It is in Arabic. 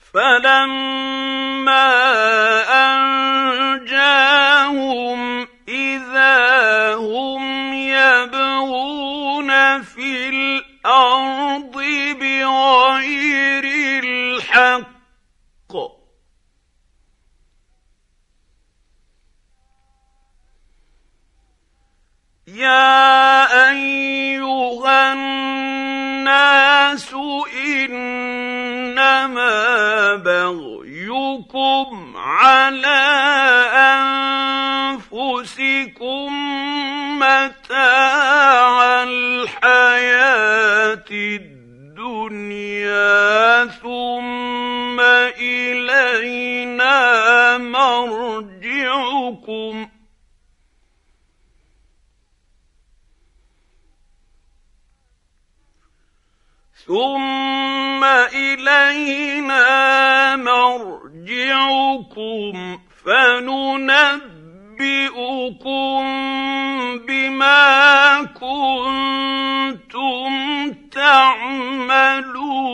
فلما أنجاهم إذا هم يبغون في الأرض بغير الحق يا أيها الناس إنما بغيكم على أنفسكم متاع الحياة الدنيا ثم إلينا مرجعكم فننبئكم بما كنتم تعملون